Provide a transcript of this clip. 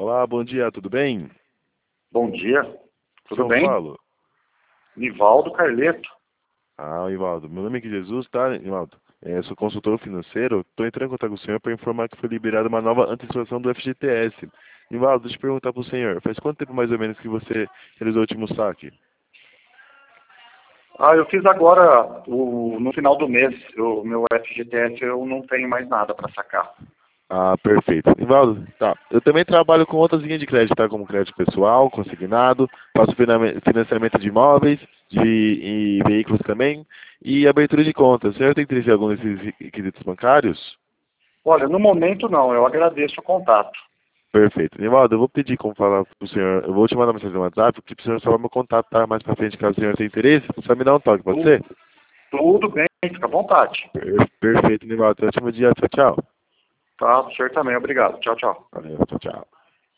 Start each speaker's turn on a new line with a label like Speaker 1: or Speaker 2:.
Speaker 1: Olá, bom dia, tudo bem?
Speaker 2: Bom dia, tudo
Speaker 1: São
Speaker 2: bem?
Speaker 1: Paulo.
Speaker 2: Nivaldo Carleto.
Speaker 1: Ivaldo, meu nome é Jesus, tá, Ivaldo? Sou consultor financeiro, estou entrando em contato com o senhor para informar que foi liberada uma nova antecipação do FGTS. Ivaldo, deixa eu perguntar para o senhor, faz quanto tempo mais ou menos que você realizou o último saque?
Speaker 2: Eu fiz agora, no final do mês, o meu FGTS eu não tenho mais nada para sacar.
Speaker 1: Ah, perfeito. Ivaldo, tá. Eu também trabalho com outras linhas de crédito, tá? Como crédito pessoal, consignado, faço financiamento de imóveis, e veículos também, e abertura de contas. O senhor tem interesse em algum desses requisitos bancários?
Speaker 2: Olha, no momento não, eu agradeço o contato.
Speaker 1: Perfeito. Nivaldo, eu vou pedir como falar pro senhor, eu vou te mandar uma mensagem no WhatsApp, porque o senhor salvar meu contato, tá? Mais pra frente, caso o senhor tenha interesse, só me dá um toque, pode
Speaker 2: Tu-
Speaker 1: ser?
Speaker 2: Tudo bem, fica à vontade.
Speaker 1: Perfeito, Nivaldo. Ótimo dia, tchau, tchau.
Speaker 2: Tá, o senhor também, obrigado. Tchau, tchau.
Speaker 1: Valeu, tchau, tchau.